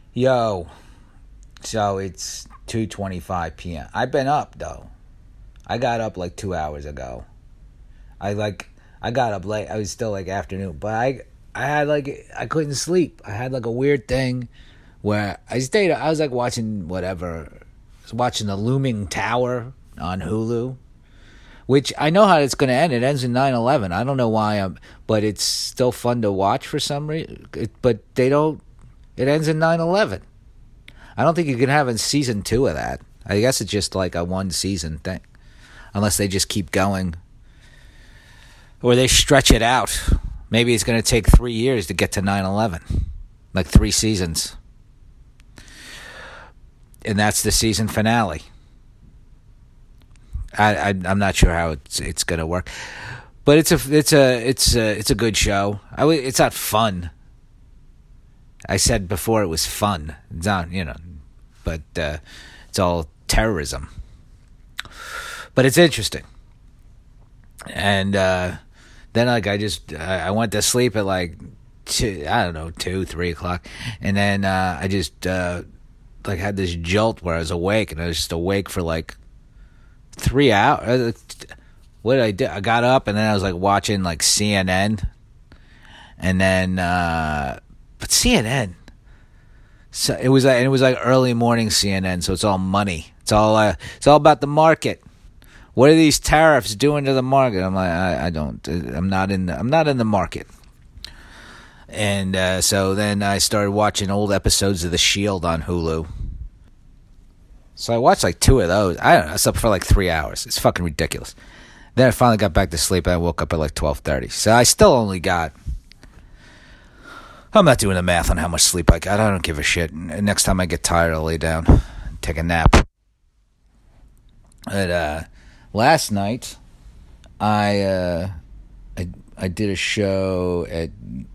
Yo, so it's 2:25 p.m. I've been up though. I got up like 2 hours ago. I got up late. I was still like afternoon, but I had like I couldn't sleep. I had like a weird thing where I was like watching whatever. I was watching The Looming Tower on Hulu, which I know how it's going to end. It ends in 9/11. I don't know why but it's still fun to watch for some reason. But they don't. It ends in 9/11. I don't think you can have a season 2 of that. I guess it's just like a one season thing, unless they just keep going, or they stretch it out. Maybe it's going to take 3 years to get to 9/11, like 3 seasons, and that's the season finale. I'm not sure how it's going to work, but it's a good show. It's not fun. I said before it was fun. It's not, but it's all terrorism. But it's interesting. And then I went to sleep at like 2, 3 o'clock, and then I just had this jolt where I was awake, and I was just awake for like 3 hours. What did I do? I got up, and then I was like watching like CNN, and then but CNN. So it was like early morning CNN, so it's all money. It's all about the market. What are these tariffs doing to the market? I'm like, I'm not in the market. And so then I started watching old episodes of The Shield on Hulu. So I watched like 2 of those. I don't know. I slept for like 3 hours. It's fucking ridiculous. Then I finally got back to sleep, and I woke up at like 12:30. So I still only got. I'm not doing the math on how much sleep I got. I don't give a shit. Next time I get tired, I'll lay down and take a nap. But last night, I did a show at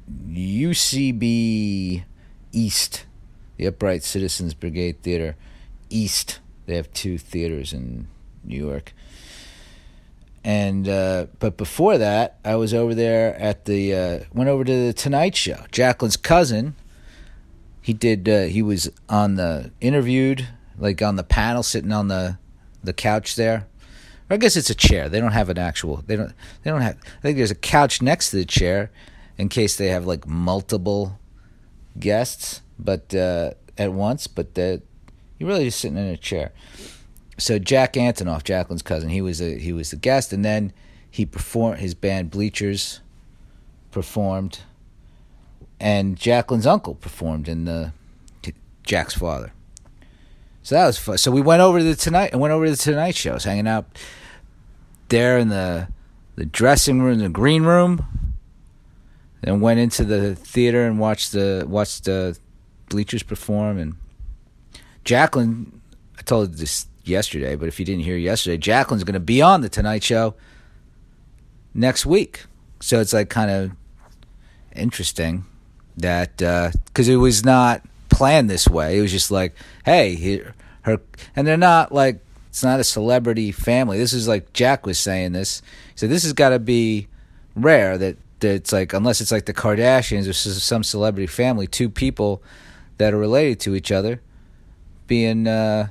UCB East, the Upright Citizens Brigade Theater East. They have 2 theaters in New York. And but before that, I was over there at went over to the Tonight Show. Jacqueline's cousin, he was interviewed, like on the panel, sitting on the couch there. Or I guess it's a chair. They don't have an actual. They don't have. I think there's a couch next to the chair, in case they have like multiple guests, but at once. But you're really just sitting in a chair. So Jack Antonoff, Jacqueline's cousin, he was the guest, and then he performed. His band Bleachers performed, and Jacqueline's uncle performed in Jack's father. So that was fun. So we went over to the Tonight Show, was hanging out there in the dressing room, the green room, then went into the theater and watched the Bleachers perform. And Jacqueline, I told this yesterday, but if you didn't hear yesterday, Jacqueline's going to be on the Tonight Show next week. So it's like kind of interesting that because it was not planned this way. It was just like, hey, her, and they're not like, it's not a celebrity family. This is like Jack was saying this. So this has got to be rare that it's like, unless it's like the Kardashians or some celebrity family, 2 people that are related to each other being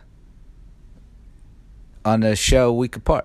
on a show a week apart.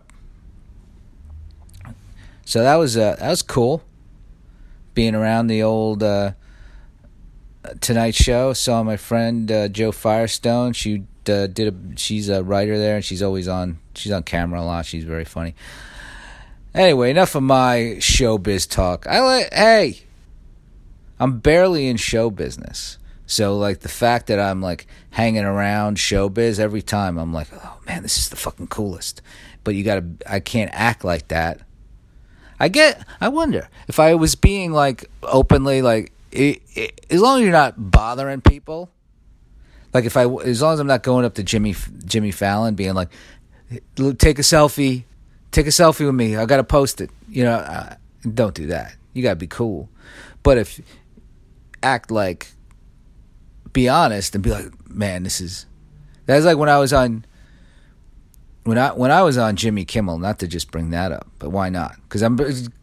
So that was cool. Being around the old Tonight Show. Saw my friend Jo Firestone. She's a writer there, and she's on camera a lot. She's very funny. Anyway, enough of my showbiz talk. Hey, I'm barely in show business. So, like, the fact that I'm, like, hanging around showbiz every time, I'm like, oh, man, this is the fucking coolest. But I can't act like that. I wonder if I was being, like, openly, like, as long as you're not bothering people, like, as long as I'm not going up to Jimmy Fallon being like, take a selfie with me, I got to post it. Don't do that. You got to be cool. But if act like, be honest and be like, man, that's like when I was on when I was on Jimmy Kimmel. Not to just bring that up, but why not? Because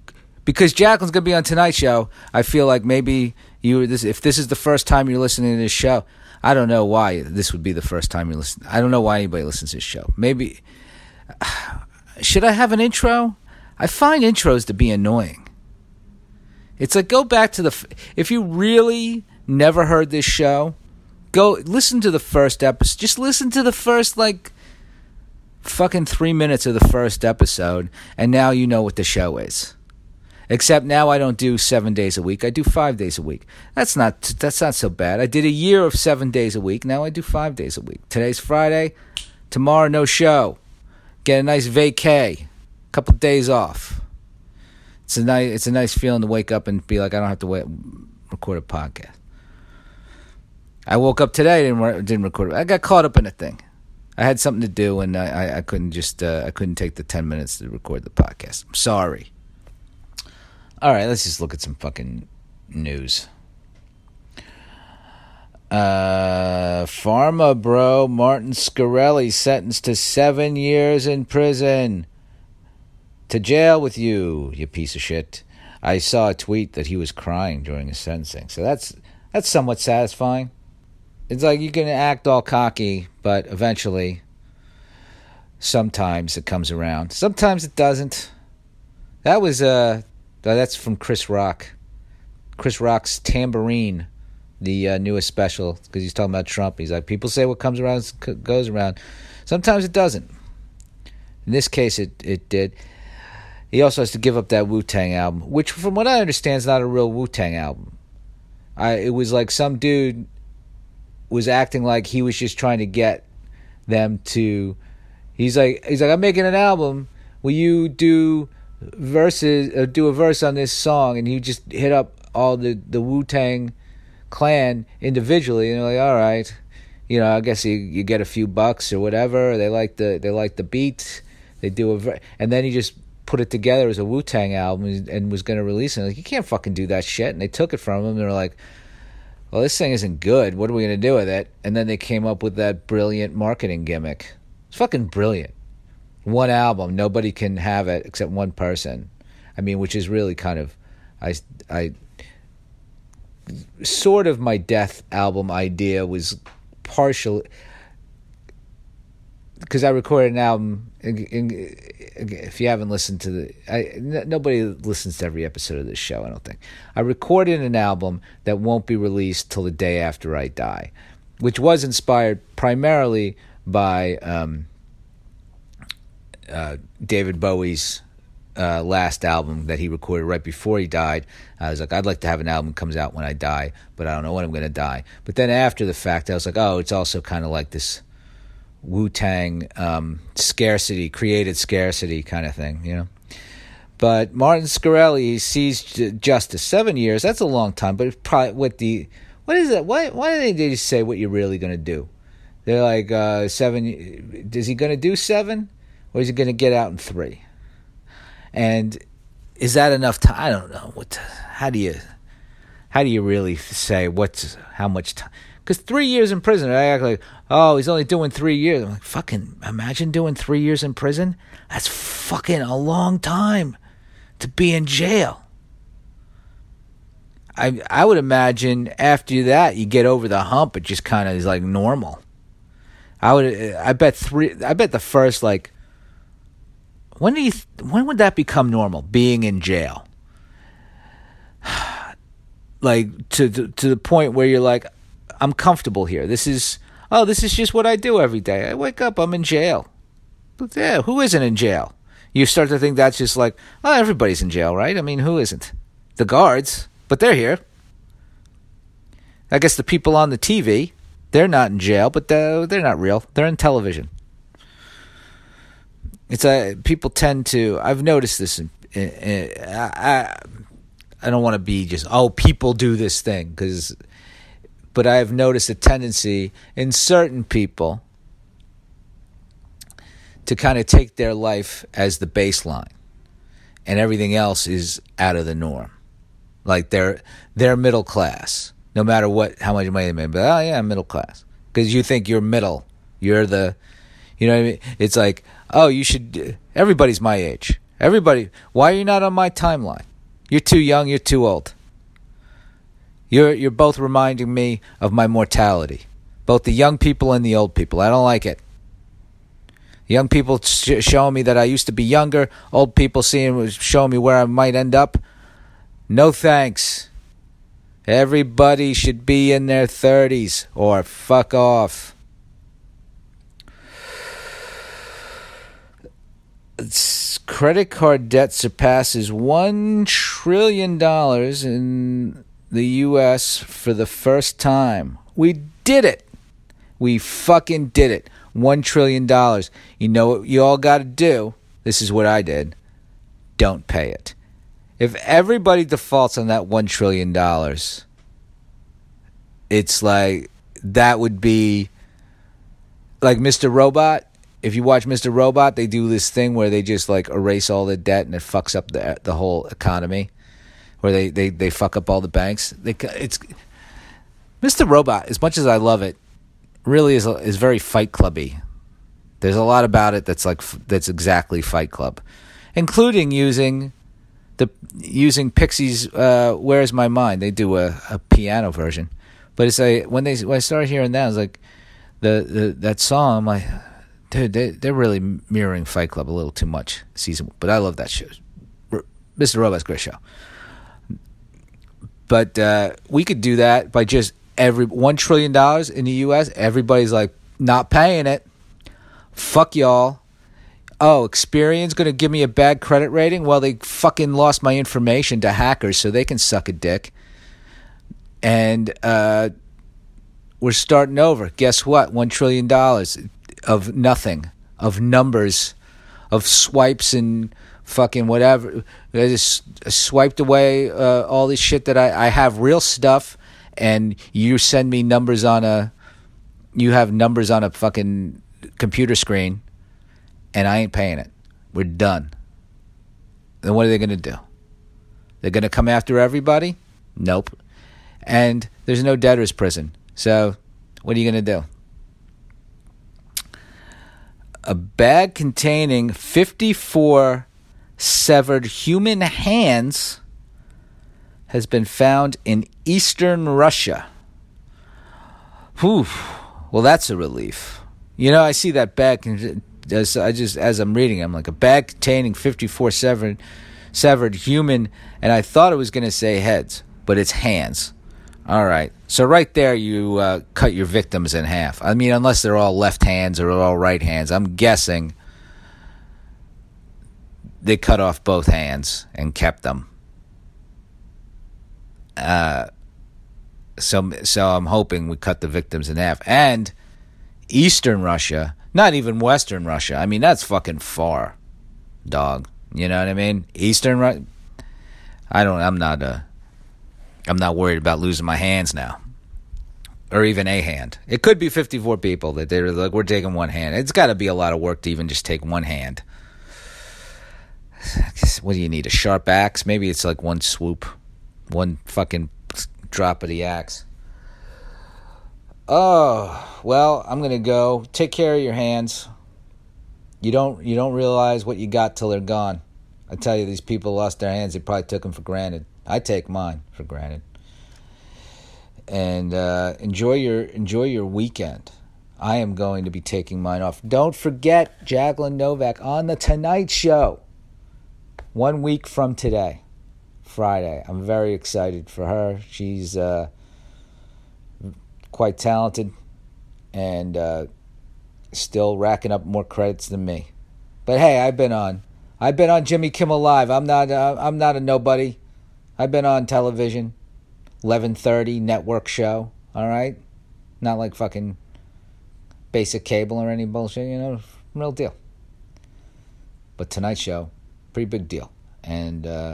because Jacqueline's going to be on tonight's show, I feel like maybe if this is the first time you're listening to this show, I don't know why this would be the first time you listen. I don't know why anybody listens to this show. Maybe, should I have an intro? I find intros to be annoying. It's like, go back to if you really never heard this show, go listen to the first episode. Just listen to the first, fucking 3 minutes of the first episode, and now you know what the show is. Except now I don't do 7 days a week. I do 5 days a week. That's not so bad. I did a year of 7 days a week. Now I do 5 days a week. Today's Friday. Tomorrow, no show. Get a nice vacay. Couple days off. It's a nice feeling to wake up and be like, I don't have to record a podcast. I woke up today and didn't record it. I got caught up in a thing. I had something to do, and I couldn't take the 10 minutes to record the podcast. I'm sorry. All right, let's just look at some fucking news. Pharma bro Martin Shkreli sentenced to 7 years in prison. To jail with you, you piece of shit. I saw a tweet that he was crying during his sentencing, so that's somewhat satisfying. It's like you can act all cocky, but eventually, sometimes it comes around. Sometimes it doesn't. That's from Chris Rock. Chris Rock's Tambourine, the newest special, because he's talking about Trump. He's like, people say what comes around goes around. Sometimes it doesn't. In this case, it did. He also has to give up that Wu-Tang album, which, from what I understand, is not a real Wu-Tang album. It was like some dude was acting like he was just trying to get them to. He's like, I'm making an album. Will you do do a verse on this song? And he just hit up all the Wu-Tang Clan individually, and they're like, all right, I guess you get a few bucks or whatever. They like the beat. They do and then he just put it together as a Wu-Tang album and was going to release it. Like, you can't fucking do that shit. And they took it from him. They're like, well, this thing isn't good. What are we going to do with it? And then they came up with that brilliant marketing gimmick. It's fucking brilliant. One album, nobody can have it except one person. I mean, which is really kind of, I sort of my Death album idea was partially, because I recorded an album. If you haven't listened to nobody listens to every episode of this show, I don't think. I recorded an album that won't be released till the day after I die, which was inspired primarily by David Bowie's last album that he recorded right before he died. I was like, I'd like to have an album that comes out when I die, but I don't know when I'm going to die. But then after the fact, I was like, oh, it's also kind of like this Wu-Tang created scarcity kind of thing, But Martin Shkreli sees justice. 7 years, that's a long time, but it's probably what is it? Why do they just say what you're really going to do? They're like, 7, is he going to do 7? Or is he going to get out in 3? And is that enough time? I don't know. How do you really say how much time? Because 3 years in prison, I act like, oh, he's only doing 3 years. I'm like, fucking imagine doing 3 years in prison. That's fucking a long time to be in jail. I would imagine after that you get over the hump. It just kind of is like normal. I bet the first, like, when would that become normal? Being in jail, like to the point where you're like, I'm comfortable here. This is just what I do every day. I wake up, I'm in jail. But yeah, who isn't in jail? You start to think that's just like, oh, everybody's in jail, right? I mean, who isn't? The guards, but they're here. I guess the people on the TV, they're not in jail, but they're not real. They're in television. It's people tend to. I've noticed this. I don't want to be just, people do this thing, but I have noticed a tendency in certain people to kind of take their life as the baseline, and everything else is out of the norm. Like they're middle class, no matter how much money they make. But I'm middle class because you think you're middle. You're the, you know what I mean? It's like, oh, you should. Everybody's my age. Everybody. Why are you not on my timeline? You're too young. You're too old. You're both reminding me of my mortality. Both the young people and the old people. I don't like it. Young people showing me that I used to be younger. Old people showing me where I might end up. No thanks. Everybody should be in their 30s or fuck off. Credit card debt surpasses $1 trillion in the U.S. for the first time. We did it. We fucking did it. $1 trillion. You know what you all got to do? This is what I did. Don't pay it. If everybody defaults on that $1 trillion, it's like, that would be like Mr. Robot. If you watch Mr. Robot, they do this thing where they just like erase all the debt and it fucks up the whole economy, where they fuck up all the banks. It's Mr. Robot, as much as I love it, really is very Fight Clubby. There's a lot about it that's exactly Fight Club, including using Pixies' "Where's My Mind." They do a piano version, but it's like when I started hearing that, I was like that song. I'm like, dude, they're really mirroring Fight Club a little too much season. But I love that show. Mr. Robot's a great show. But we could do that by just $1 trillion in the U.S. Everybody's like, not paying it. Fuck y'all. Oh, Experian's going to give me a bad credit rating? Well, they fucking lost my information to hackers, so they can suck a dick. And we're starting over. Guess what? $1 trillion of nothing, of numbers, of swipes and fucking whatever. I just swiped away all this shit that I have real stuff, and you send me numbers you have numbers on a fucking computer screen, and I ain't paying it. We're done. Then what are they going to do? They're going to come after everybody? Nope. And there's no debtor's prison. So what are you going to do? A bag containing 54 severed human hands has been found in eastern Russia. Whew. Well, that's a relief. You know, I see that bag. As I'm reading, I'm like, a bag containing 54 severed human, and I thought it was going to say heads, but it's hands. All right. So right there, you cut your victims in half. I mean, unless they're all left hands or all right hands. I'm guessing they cut off both hands and kept them. So I'm hoping we cut the victims in half. And Eastern Russia, not even Western Russia. I mean, that's fucking far, dog. You know what I mean? Eastern Russia. I'm not worried about losing my hands now. Or even a hand. It could be 54 people that they're like, we're taking one hand. It's got to be a lot of work to even just take one hand. What do you need? A sharp axe? Maybe it's like one swoop. One fucking drop of the axe. Oh, well, I'm going to go. Take care of your hands. You don't realize what you got till they're gone. I tell you, these people lost their hands. They probably took them for granted. I take mine for granted. And enjoy your weekend. I am going to be taking mine off. Don't forget Jacqueline Novak on The Tonight Show. 1 week from today, Friday. I'm very excited for her. She's quite talented and still racking up more credits than me. But hey, I've been on Jimmy Kimmel Live. I'm not a nobody. I've been on television, 11:30 network show. All right, not like fucking basic cable or any bullshit. You know, real deal. But Tonight Show, pretty big deal. And I'll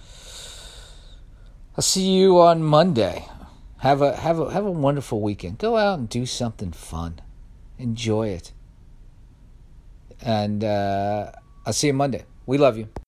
see you on Monday. Have a wonderful weekend. Go out and do something fun. Enjoy it. And I'll see you Monday. We love you.